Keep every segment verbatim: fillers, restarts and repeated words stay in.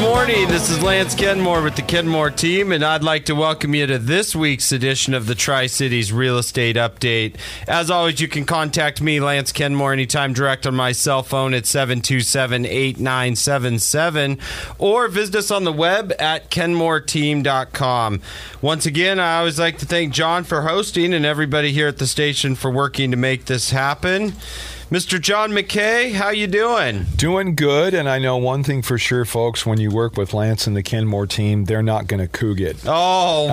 morning. This is Lance Kenmore with the Kenmore team, and I'd like to welcome you to this week's edition of the Tri-Cities Real Estate Update. As always, you can contact me, Lance Kenmore, anytime direct on my cell phone at seven two seven, eight nine seven seven, or visit us on the web at kenmore team dot com. Once again, I always like to thank John for hosting and everybody here at the station for working to make this happen. Mister John McKay, how you doing? Doing good, and I know one thing for sure, folks. When you work with Lance and the Kenmore team, they're not going to coog it. Oh,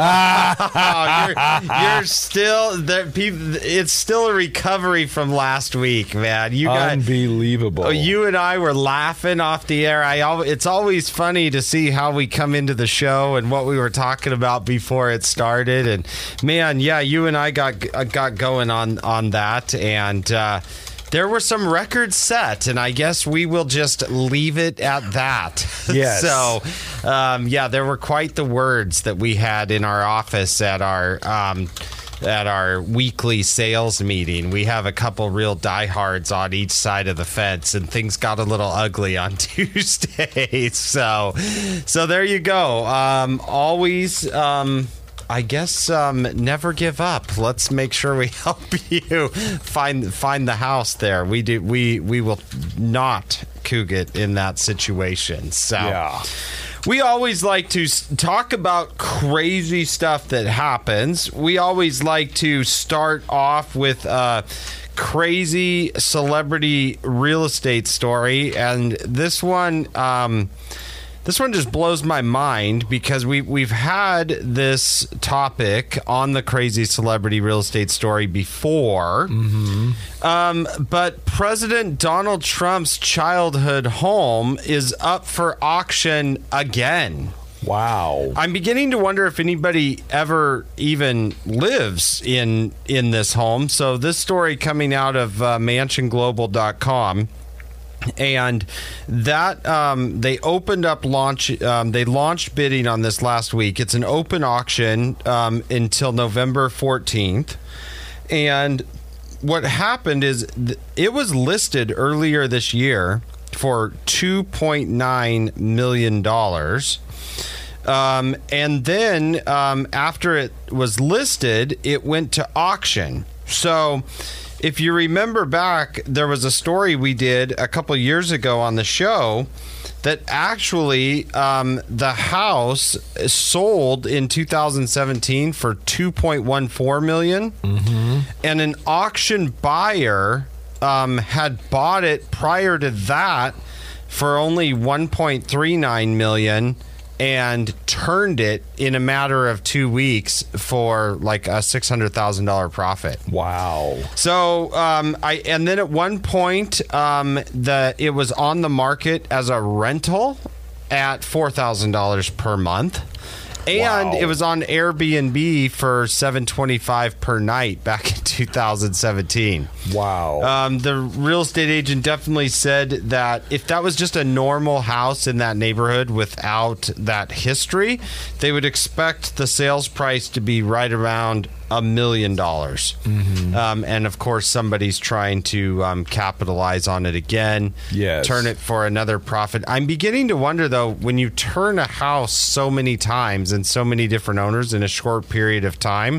wow. you're, you're still there. It's still a recovery from last week, man. You got unbelievable. You and I were laughing off the air. I. It's always funny to see how we come into the show and what we were talking about before it started. And man, yeah, you and I got got going on on that, and. Uh, There were some records set, and I guess we will just leave it at that. Yes. so, um, yeah, there were quite the words that we had in our office at our um, at our weekly sales meeting. We have a couple real diehards on each side of the fence, and things got a little ugly on Tuesday. so, so there you go. Um, always. Um, I guess um, never give up. Let's make sure we help you find find the house there. We do. We we will not coog it in that situation. So yeah. We always like to talk about crazy stuff that happens. We always like to start off with a crazy celebrity real estate story, and this one. Um, This one just blows my mind because we, we've had this topic on the Crazy Celebrity Real Estate Story before. Mm-hmm. Um, but President Donald Trump's childhood home is up for auction again. Wow. I'm beginning to wonder if anybody ever even lives in, in this home. So this story coming out of uh, mansion global dot com. And that um, they opened up launch. Um, they launched bidding on this last week. It's an open auction um, until November fourteenth. And what happened is th- it was listed earlier this year for two point nine million dollars. Um, and then um, after it was listed, it went to auction. So if you remember back, there was a story we did a couple years ago on the show that actually um, the house sold in two thousand seventeen for two point one four million dollars, mm-hmm. and an auction buyer um, had bought it prior to that for only one point three nine million dollars and turned it in a matter of two weeks for like a six hundred thousand dollars profit. Wow. So, um, I and then at one point, um, the it was on the market as a rental at four thousand dollars per month. And wow. It was on Airbnb for seven hundred twenty-five dollars per night back in two thousand seventeen. Wow. Um, the real estate agent definitely said that if that was just a normal house in that neighborhood without that history, they would expect the sales price to be right around a million dollars. Mm-hmm. Um, and of course, somebody's trying to um, capitalize on it again, yes. turn it for another profit. I'm beginning to wonder, though, when you turn a house so many times and so many different owners in a short period of time,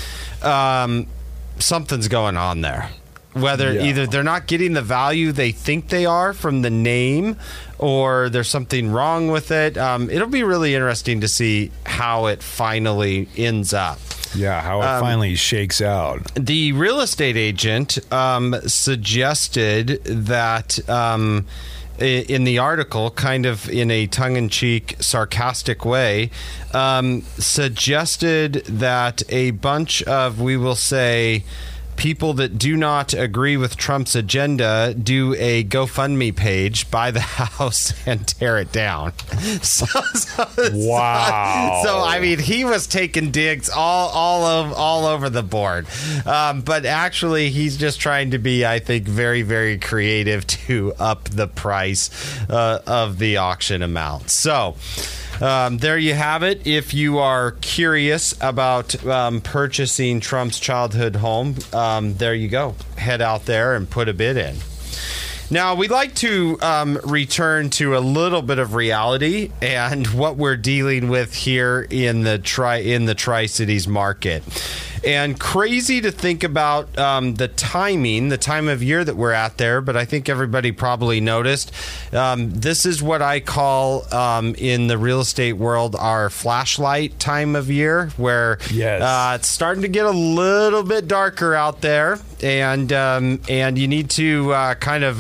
um, something's going on there. Whether yeah. either they're not getting the value they think they are from the name, or there's something wrong with it. Um, it'll be really interesting to see how it finally ends up. Yeah, how it um, finally shakes out. The real estate agent um, suggested that um, in the article, kind of in a tongue-in-cheek, sarcastic way, um, suggested that a bunch of, we will say, people that do not agree with Trump's agenda do a GoFundMe page, buy the house, and tear it down. So, so, wow. So, so, I mean, he was taking digs all all of, all over the board. Um, but actually, he's just trying to be, I think, very, very creative to up the price uh, of the auction amount. So, Um, there you have it. If you are curious about um, purchasing Trump's childhood home, um, there you go. Head out there and put a bid in. Now, we'd like to um, return to a little bit of reality and what we're dealing with here in the tri in the Tri-Cities market. And crazy to think about um, the timing, the time of year that we're at there, but I think everybody probably noticed. Um, this is what I call um, in the real estate world our flashlight time of year, where yes. uh, it's starting to get a little bit darker out there, and um, and you need to uh, kind of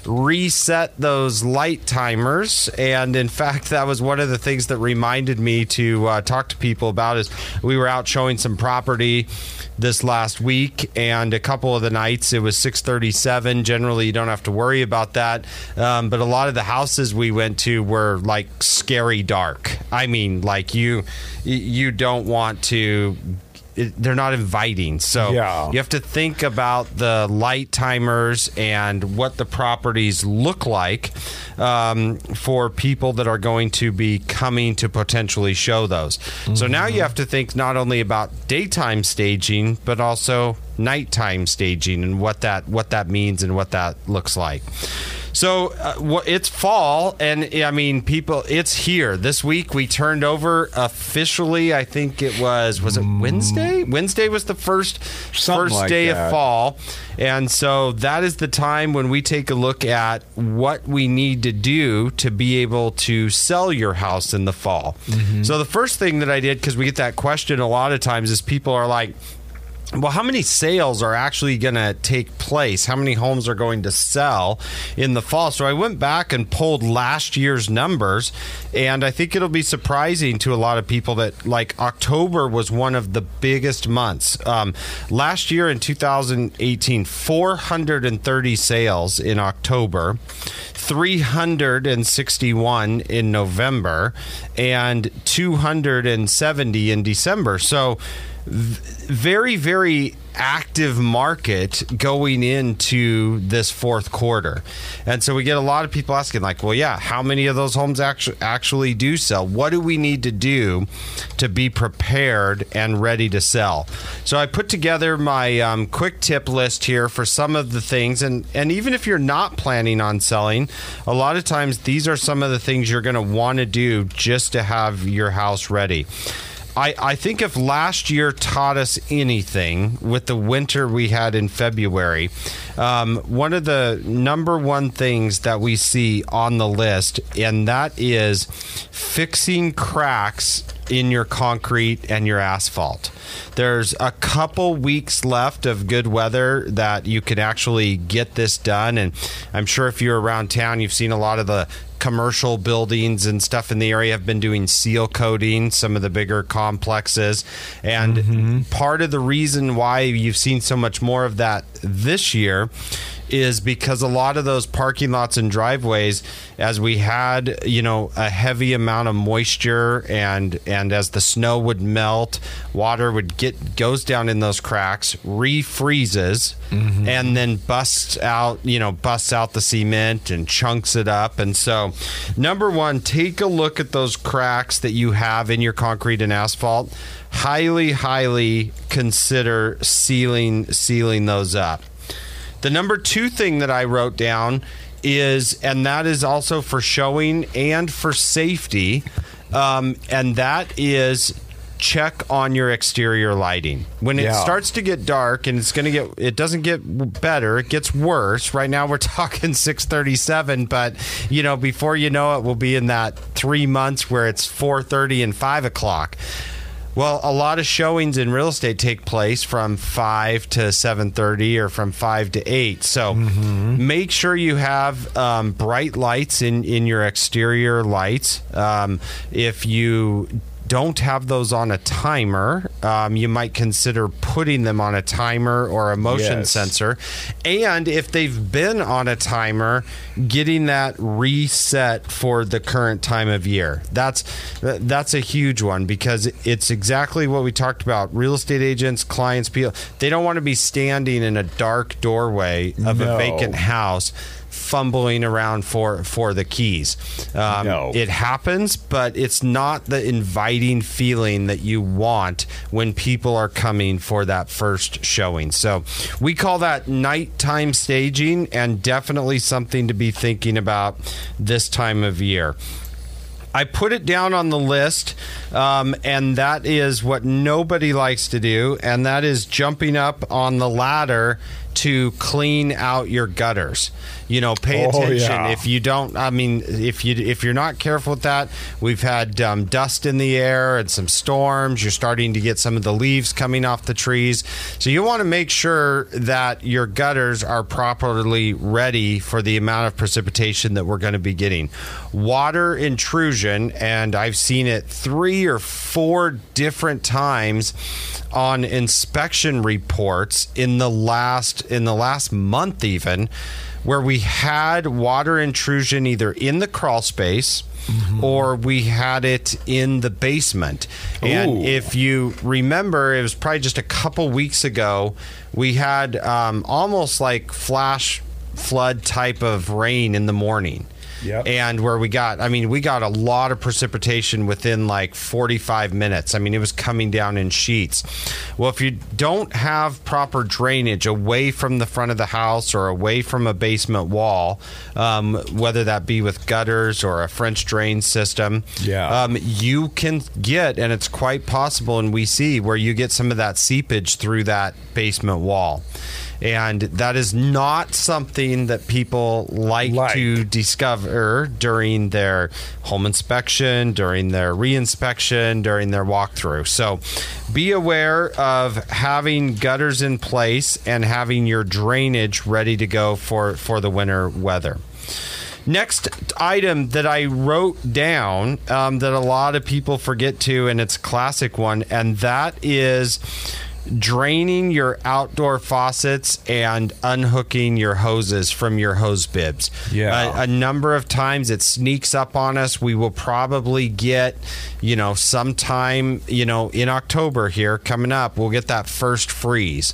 reset those light timers. And in fact, that was one of the things that reminded me to uh, talk to people about. Is we were out showing some property this last week, and a couple of the nights it was six thirty-seven. Generally, you don't have to worry about that, um, but a lot of the houses we went to were like scary dark. I mean, like you you don't want to. It, they're not inviting. So yeah. you have to think about the light timers and what the properties look like um, for people that are going to be coming to potentially show those. Mm-hmm. So now you have to think not only about daytime staging, but also nighttime staging and what that what that means and what that looks like. So uh, it's fall, and I mean, people, it's here. This week we turned over officially, I think it was, was it Wednesday? Wednesday was the first, Something first like day that. of fall. And so that is the time when we take a look at what we need to do to be able to sell your house in the fall. Mm-hmm. So the first thing that I did, because we get that question a lot of times, is people are like, well, how many sales are actually going to take place? How many homes are going to sell in the fall? So I went back and pulled last year's numbers, and I think it'll be surprising to a lot of people that, like, October was one of the biggest months. Um, last year in two thousand eighteen, four hundred thirty sales in October, three hundred sixty-one in November, and two hundred seventy in December. So very, very active market going into this fourth quarter. And so we get a lot of people asking, like, well, yeah, how many of those homes actually actually do sell? What do we need to do to be prepared and ready to sell? So I put together my um, quick tip list here for some of the things. And, and even if you're not planning on selling, a lot of times these are some of the things you're going to want to do just to have your house ready. I, I think if last year taught us anything with the winter we had in February, um, one of the number one things that we see on the list, and that is fixing cracks in your concrete and your asphalt. There's a couple weeks left of good weather that you can actually get this done, and I'm sure if you're around town, you've seen a lot of the commercial buildings and stuff in the area have been doing seal coating, some of the bigger complexes. And mm-hmm. part of the reason why you've seen so much more of that this year is because a lot of those parking lots and driveways, as we had, you know, a heavy amount of moisture, and and as the snow would melt, water would get goes down in those cracks, refreezes, mm-hmm. and then busts out, you know, busts out the cement and chunks it up. And so, number one, take a look at those cracks that you have in your concrete and asphalt. Highly, highly consider sealing sealing those up. The number two thing that I wrote down is, and that is also for showing and for safety, um, and that is check on your exterior lighting. When it yeah. starts to get dark, and it's going to get, it doesn't get better, it gets worse. Right now we're talking six thirty-seven, but you know, before you know it, we'll be in that three months where it's four thirty and five o'clock. Well, a lot of showings in real estate take place from five to seven thirty or from five to eight. So mm-hmm. make sure you have um, bright lights in, in your exterior lights. Um, if you don't have those on a timer, um, you might consider putting them on a timer or a motion yes. sensor. And if they've been on a timer, getting that reset for the current time of year. That's that's a huge one, because it's exactly what we talked about. Real estate agents, clients, people, they don't want to be standing in a dark doorway of no. a vacant house fumbling around for for the keys. Um, No. It happens, but it's not the inviting feeling that you want when people are coming for that first showing. So we call that nighttime staging, and definitely something to be thinking about this time of year. I put it down on the list, um, and that is what nobody likes to do, and that is jumping up on the ladder to clean out your gutters. You know, pay Oh, attention. yeah. If you don't, I mean, if you if you're not careful with that, we've had um, dust in the air and some storms. You're starting to get some of the leaves coming off the trees, so you want to make sure that your gutters are properly ready for the amount of precipitation that we're going to be getting. Water intrusion, and I've seen it three or four different times on inspection reports in the last in the last month, even, where we had water intrusion either in the crawl space mm-hmm. or we had it in the basement. And Ooh. if you remember, it was probably just a couple weeks ago, we had um, almost like flash flood type of rain in the morning. Yep. And where we got, I mean, we got a lot of precipitation within like forty-five minutes. I mean, it was coming down in sheets. Well, if you don't have proper drainage away from the front of the house or away from a basement wall, um, whether that be with gutters or a French drain system, yeah. um, you can get, and it's quite possible, and we see where you get some of that seepage through that basement wall. And that is not something that people like, like to discover during their home inspection, during their reinspection, during their walkthrough. So be aware of having gutters in place and having your drainage ready to go for, for the winter weather. Next item that I wrote down um, that a lot of people forget to, and it's a classic one, and that is draining your outdoor faucets and unhooking your hoses from your hose bibs. Yeah. A, a number of times it sneaks up on us. We will probably get, you know, sometime, you know, in October here coming up, we'll get that first freeze.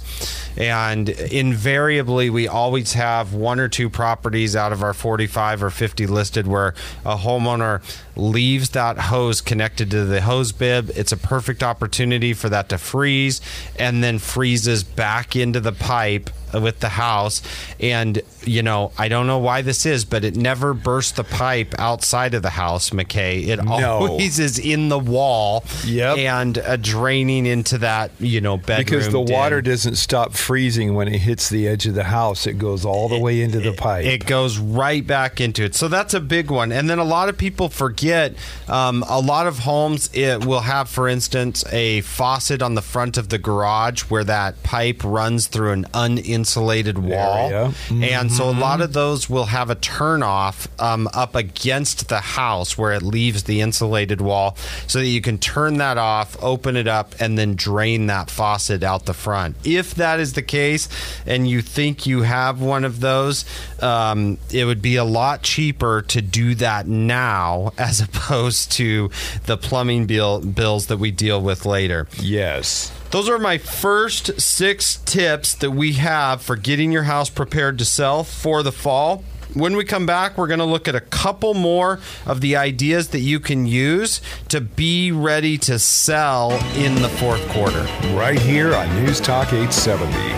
And invariably, we always have one or two properties out of our forty-five or fifty listed where a homeowner leaves that hose connected to the hose bib. It's a perfect opportunity for that to freeze and then freezes back into the pipe with the house. And, you know, I don't know why this is, but it never bursts the pipe outside of the house, McKay. It No. always is in the wall Yep. and uh, draining into that, you know, bedroom. Because the den. water doesn't stop freezing when it hits the edge of the house. It goes all the way into the pipe. It goes right back into it. So that's a big one. And then a lot of people forget, um, a lot of homes it will have, for instance, a faucet on the front of the garage where that pipe runs through an uninsulated wall. Mm-hmm. And so a lot of those will have a turnoff um, up against the house where it leaves the insulated wall so that you can turn that off, open it up, and then drain that faucet out the front. If that is the case and you think you have one of those, um, it would be a lot cheaper to do that now as opposed to the plumbing bill, bills that we deal with later. Yes. Those are my first six tips that we have for getting your house prepared to sell for the fall. When we come back, we're going to look at a couple more of the ideas that you can use to be ready to sell in the fourth quarter. Right here on News Talk eight seventy.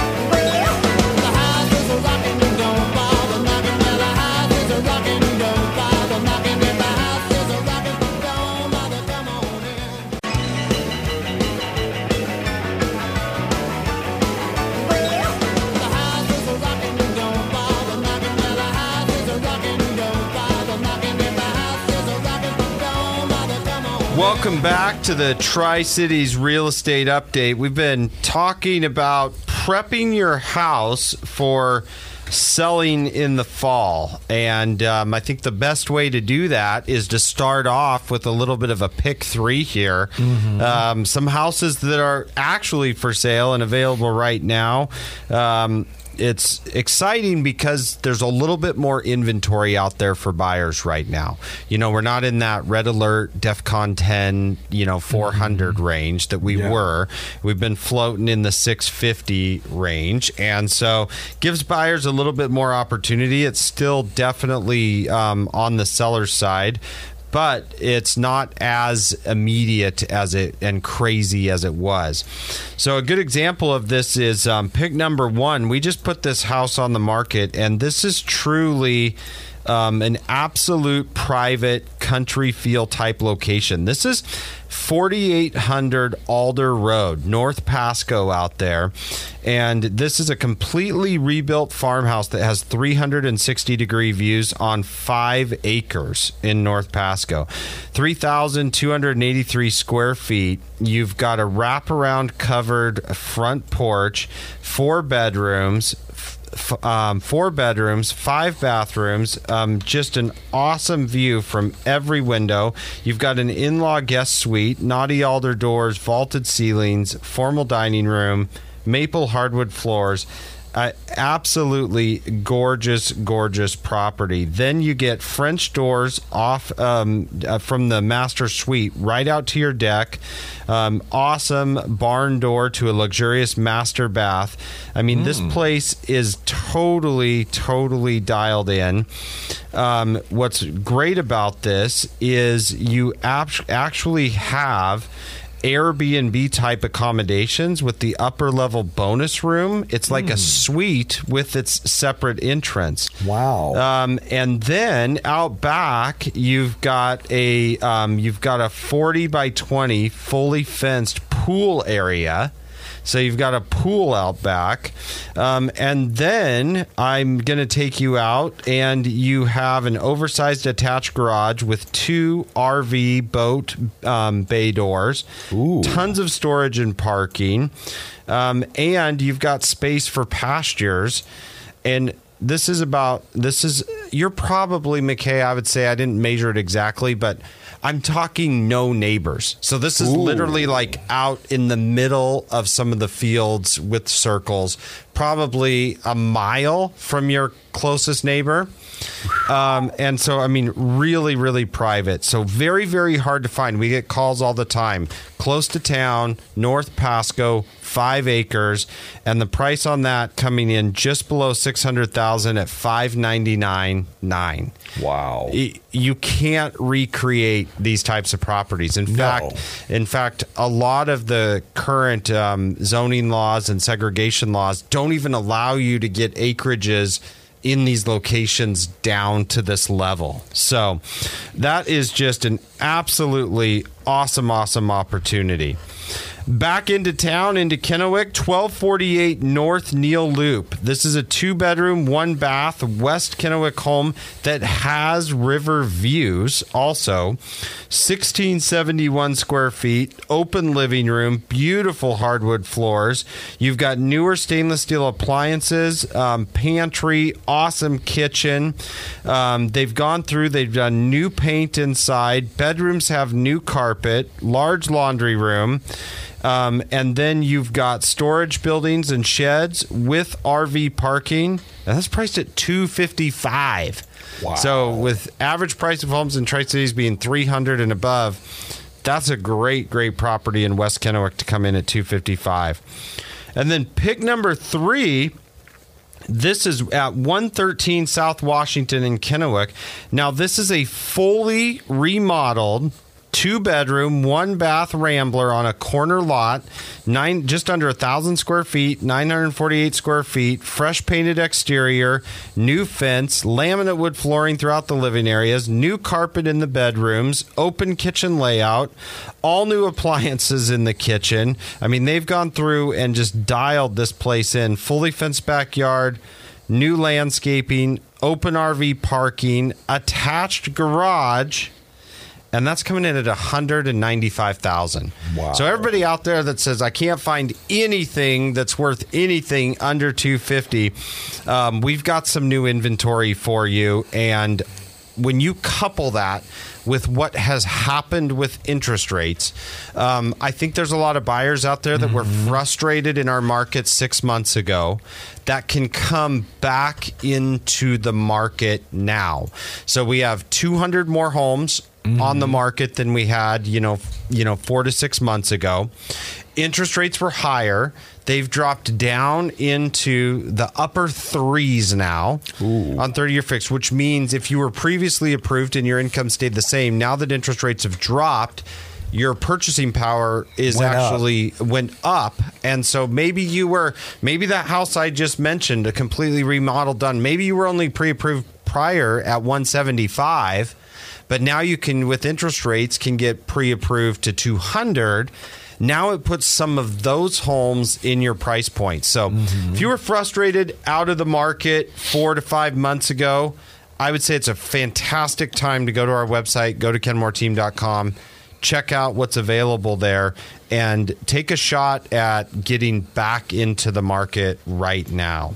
Welcome back to the Tri-Cities Real Estate Update. We've been talking about prepping your house for selling in the fall. And um, I think the best way to do that is to start off with a little bit of a pick three here. Mm-hmm. Um, some houses that are actually for sale and available right now. Um, it's exciting because there's a little bit more inventory out there for buyers right now. You know, we're not in that red alert, DEFCON ten, you know, four hundred mm-hmm. range that we yeah. were. We've been floating in the six fifty range, and so gives buyers a little bit more opportunity. It's still definitely um, on the seller's side, but it's not as immediate as it and crazy as it was. So a good example of this is um, pick number one. We just put this house on the market, and this is truly um, an absolute private country feel type location. This is forty-eight hundred Alder Road, North Pasco out there. And this is a completely rebuilt farmhouse that has three hundred sixty degree views on five acres in North Pasco. three thousand two hundred eighty-three square feet. You've got a wraparound covered front porch, four bedrooms, F- um, four bedrooms, five bathrooms, um, just an awesome view from every window. You've got an in-law guest suite, naughty alder doors, vaulted ceilings, formal dining room, maple hardwood floors. Uh, absolutely gorgeous, gorgeous property. Then you get French doors off um, uh, from the master suite right out to your deck. Um, awesome barn door to a luxurious master bath. I mean, mm. this place is totally, totally dialed in. Um, what's great about this is you ap- actually have Airbnb type accommodations with the upper level bonus room. It's like mm. a suite with its separate entrance. Wow. Um, and then out back, you've got a um, you've got a forty by twenty fully fenced pool area. So you've got a pool out back. Um, and then I'm going to take you out, and you have an oversized attached garage with two R V boat um, bay doors, Ooh. Tons of storage and parking, um, and you've got space for pastures. And this is about, this is, you're probably, McKay, I would say, I didn't measure it exactly, but I'm talking no neighbors. So this is Ooh. Literally like out in the middle of some of the fields with circles, probably a mile from your closest neighbor. Um, and so, I mean, really, really private. So very, very hard to find. We get calls all the time. Close to town, North Pasco, five acres, and the price on that coming in just below six hundred thousand dollars at five ninety-nine nine. Wow. You can't recreate these types of properties. In no. fact, in fact, a lot of the current um, zoning laws and segregation laws don't even allow you to get acreages in these locations down to this level. So that is just an absolutely awesome, awesome opportunity. Back into town, into Kennewick, twelve forty-eight North Neil Loop. This is a two-bedroom, one-bath West Kennewick home that has river views also. sixteen seventy-one square feet, open living room, beautiful hardwood floors. You've got newer stainless steel appliances, um, pantry, awesome kitchen. Um, they've gone through, they've done new paint inside. Bedrooms have new carpet, large laundry room. Um, and then you've got storage buildings and sheds with R V parking. Now that's priced at two hundred fifty-five dollars. Wow. So with average price of homes in Tri-Cities being three hundred dollars and above, that's a great, great property in West Kennewick to come in at two hundred fifty-five dollars. And then pick number three. This is at one thirteen South Washington in Kennewick. Now this is a fully remodeled two-bedroom, one-bath Rambler on a corner lot, nine just under a thousand square feet, nine hundred forty-eight square feet, fresh painted exterior, new fence, laminate wood flooring throughout the living areas, new carpet in the bedrooms, open kitchen layout, all new appliances in the kitchen. I mean, they've gone through and just dialed this place in. Fully fenced backyard, new landscaping, open R V parking, attached garage. And that's coming in at one hundred ninety-five thousand dollars. Wow. So everybody out there that says, I can't find anything that's worth anything under two hundred fifty dollars, um, we've got some new inventory for you. And when you couple that with what has happened with interest rates, um, I think there's a lot of buyers out there that mm-hmm. were frustrated in our market six months ago that can come back into the market now. So we have two hundred more homes mm-hmm. on the market than we had, you know, you know, four to six months ago. Interest rates were higher. They've dropped down into the upper threes now Ooh. on thirty-year fixed, which means if you were previously approved and your income stayed the same, now that interest rates have dropped, your purchasing power is went actually up. went up. And so maybe you were, maybe that house I just mentioned, a completely remodeled done, maybe you were only pre-approved prior at one seventy-five, but now you can, with interest rates, can get pre-approved to two hundred. Now it puts some of those homes in your price point. So mm-hmm. if you were frustrated out of the market four to five months ago, I would say it's a fantastic time to go to our website, go to ken moore team dot com, check out what's available there, and take a shot at getting back into the market right now.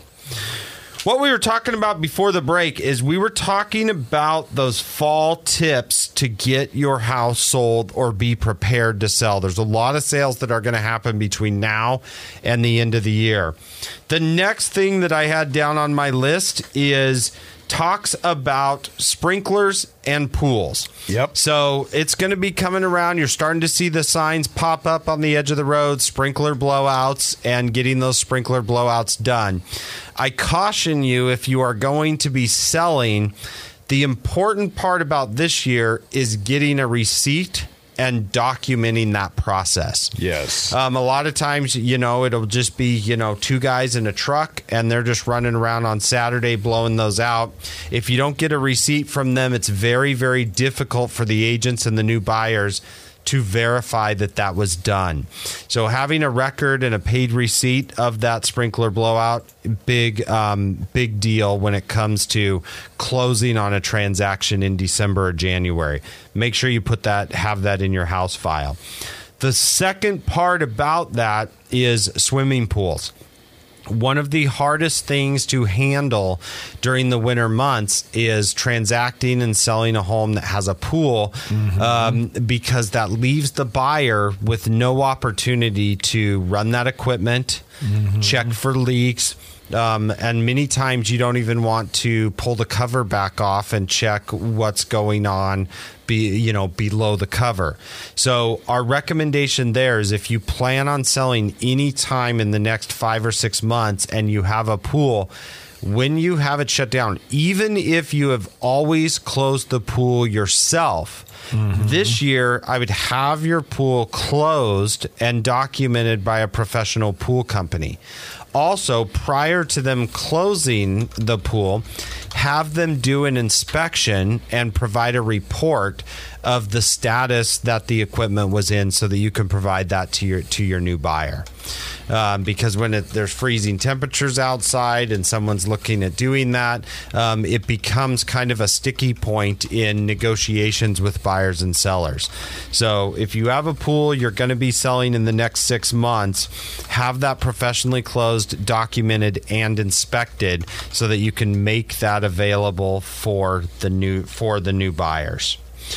What we were talking about before the break is we were talking about those fall tips to get your house sold or be prepared to sell. There's a lot of sales that are going to happen between now and the end of the year. The next thing that I had down on my list is talks about sprinklers and pools. Yep. So it's going to be coming around. You're starting to see the signs pop up on the edge of the road, sprinkler blowouts, and getting those sprinkler blowouts done. I caution you, if you are going to be selling, the important part about this year is getting a receipt and documenting that process. Yes. Um, a lot of times, you know, it'll just be, you know, two guys in a truck and they're just running around on Saturday blowing those out. If you don't get a receipt from them, it's very, very difficult for the agents and the new buyers to verify that that was done. So having a record and a paid receipt of that sprinkler blowout, big, um, big deal when it comes to closing on a transaction in December or January. Make sure you put that, have that in your house file. The second part about that is swimming pools. One of the hardest things to handle during the winter months is transacting and selling a home that has a pool, mm-hmm. um, because that leaves the buyer with no opportunity to run that equipment, mm-hmm. check for leaks. Um, and many times you don't even want to pull the cover back off and check what's going on, be, you know, below the cover. So our recommendation there is if you plan on selling any time in the next five or six months and you have a pool, when you have it shut down, even if you have always closed the pool yourself, mm-hmm. this year I would have your pool closed and documented by a professional pool company. Also, prior to them closing the pool, have them do an inspection and provide a report of the status that the equipment was in so that you can provide that to your to your new buyer. Um, because when it, there's freezing temperatures outside and someone's looking at doing that, um, it becomes kind of a sticky point in negotiations with buyers and sellers. So if you have a pool you're going to be selling in the next six months, have that professionally closed, documented, and inspected so that you can make that available for the new for the new buyers.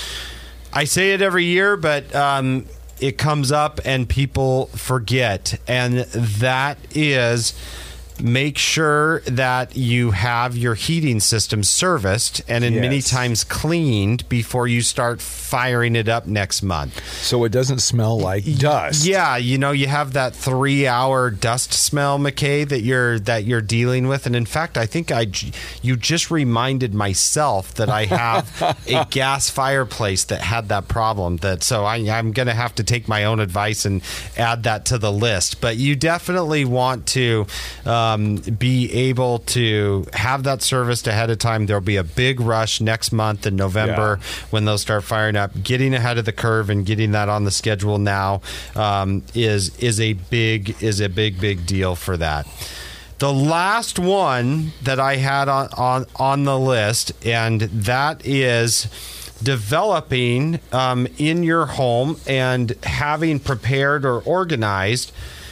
I say it every year, but um, it comes up and people forget, and that is make sure that you have your heating system serviced and in yes. many times cleaned before you start firing it up next month. So it doesn't smell like dust. Yeah, you know, you have that three-hour dust smell, McKay, that you're that you're dealing with. And in fact, I think I you just reminded myself that I have a gas fireplace that had that problem. That so I, I'm going to have to take my own advice and add that to the list. But you definitely want to Um, be able to have that serviced ahead of time. There'll be a big rush next month in November yeah. when they'll start firing up. Getting ahead of the curve and getting that on the schedule now um, is is a big is a big big deal for that. The last one that I had on on, on the list, and that is developing um, in your home and having prepared or organized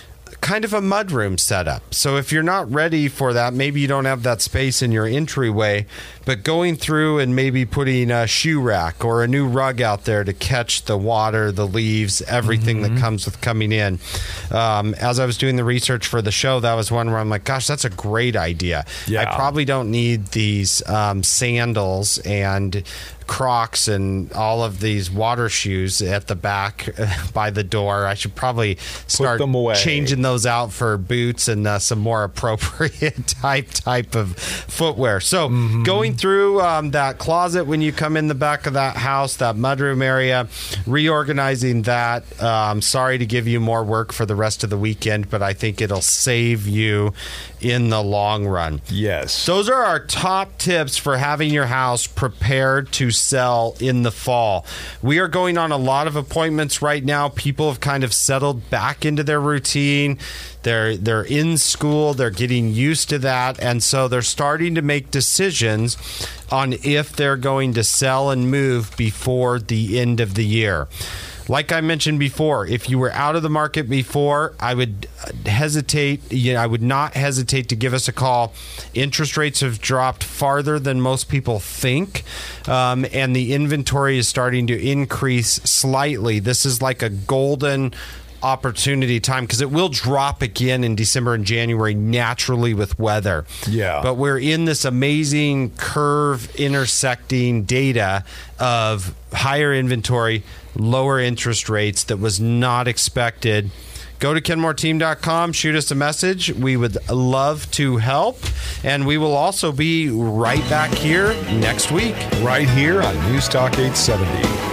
kind of a mudroom setup. So if you're not ready for that, maybe you don't have that space in your entryway, but going through and maybe putting a shoe rack or a new rug out there to catch the water, the leaves, everything mm-hmm. that comes with coming in. Um, as I was doing the research for the show, that was one where I'm like, gosh, that's a great idea. Yeah. I probably don't need these um, sandals and Crocs and all of these water shoes at the back by the door. I should probably start them away. changing those out for boots and uh, some more appropriate type type of footwear. So mm-hmm. going through um, that closet when you come in the back of that house, that mudroom area, reorganizing that. Um, sorry to give you more work for the rest of the weekend, but I think it'll save you in the long run. Yes. Those are our top tips for having your house prepared to sell in the fall. We are going on a lot of appointments right now. People have kind of settled back into their routine. They're they're in school. They're getting used to that. And so they're starting to make decisions on if they're going to sell and move before the end of the year. Like I mentioned before, if you were out of the market before, I would hesitate. You know, I would not hesitate to give us a call. Interest rates have dropped farther than most people think, um, and the inventory is starting to increase slightly. This is like a golden opportunity time because it will drop again in December and January naturally with weather. Yeah. But we're in this amazing curve intersecting data of higher inventory, lower interest rates that was not expected. Go to kenmore team dot com, shoot us a message. We would love to help. And we will also be right back here next week. Right here on News Talk eight seventy.